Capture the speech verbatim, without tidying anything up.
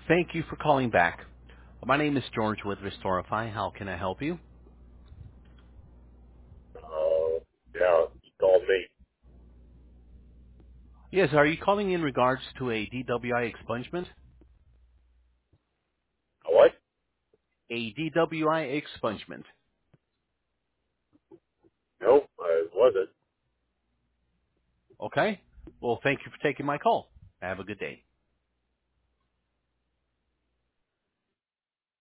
Thank you for calling back. My name is George with Restorify. How can I help you? Uh, yeah, you called me. Yes, are you calling in regards to a D W I expungement? A what? A D W I expungement. No, I wasn't. Okay? Well, thank you for taking my call. Have a good day.